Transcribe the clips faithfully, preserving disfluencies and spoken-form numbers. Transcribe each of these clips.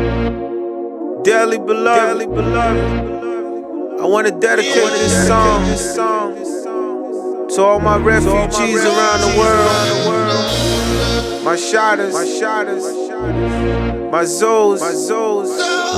Dearly beloved, Dearly beloved. I want to dedicate this song to all my refugees around the world. My shotters, my shotters, my Zoes, my Zoes.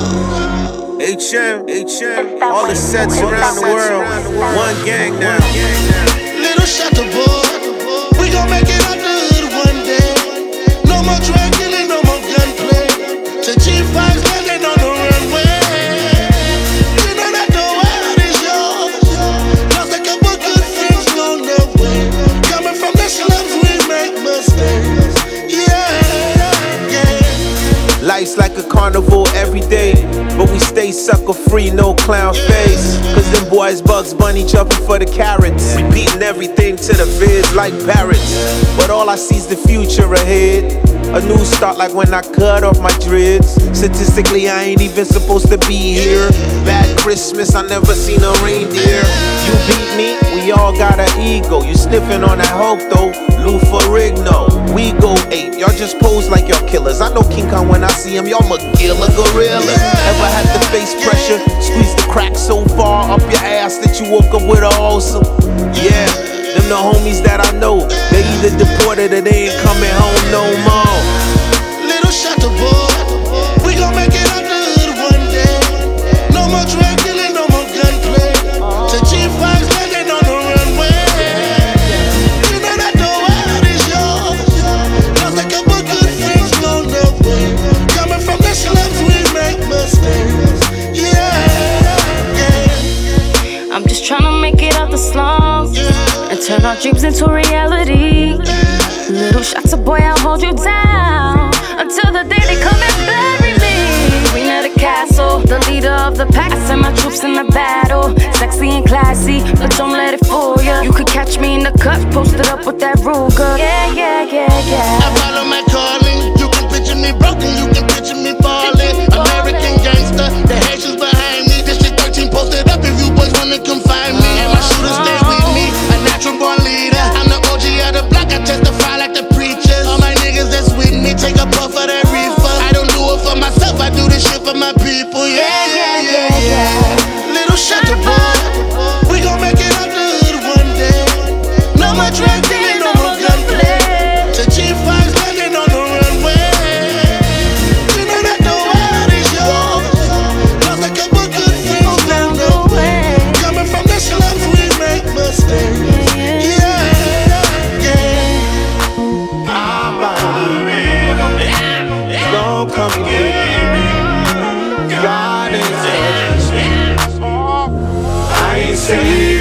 H M, H M, all the sets around the world. One gang now. Little shutter boy, we gon' make it out the hood one day. No more drug dealing, no more gunplay. To G five landing on the runway. You know that the world is yours. Lost a couple good things along the way. Coming from the slums, we make mistakes. Yeah, yeah. Life's like a carnival every day, but we stay sucker free, no clown face. Cause them boys Bugs Bunny jumping for the carrots, repeating everything to the vids like parrots. But all I see's the future ahead, a new start like when I cut off my dreads. Statistically I ain't even supposed to be here. Bad Christmas, I never seen a reindeer. You beat me, we all got an ego. You sniffing on that Hulk though, Lou Ferrigno. We go ape, y'all just pose like y'all killers. I know King Kong when I see him, y'all McGilla gorillas. Ever had to face pressure, squeeze the crack so far up your ass that you woke up with a ulcer? Yeah, them the homies that I know. They either deported or they ain't coming home no more. Little shutter boy, we gon' make it out the hood one day. No more drug dealing, no more gunplay. To G five landing on the runway. You know that the world is yours. Lost a couple good things along the way. Coming from the slums, we make mistakes. Yeah, yeah. I'm just tryna make it out the slums and turn our dreams into reality. Little shots of boy, I'll hold you down until the day they come and bury me. Queen of the castle, the leader of the pack. I send my troops in the battle, sexy and classy, but don't let it fool ya. You could catch me in the cut, posted up with that Ruger. Yeah, yeah, yeah, yeah. I follow my calling. You can picture me broken, you can picture me falling. American gangster, the Haitians behind me. This shit thirteen posted up if you boys wanna come find me. And my shooters stay with me, a natural born leader. I'm the O G of the block, I testify like the preachers. All my niggas that's with me, take a puff of that reefer. I don't do it for myself, I do this shit for my people. Yeah, yeah, yeah, yeah. Little shutter boy, we gon' make it out the hood one day. No more drug dealing, no more gunplay. To G five landing on the runway. You know that the world is yours. Lost a couple good things along the way. Coming from the slums, we make mistakes. Yeah, yeah. I'm by the river, don't come again. God is I ain't saying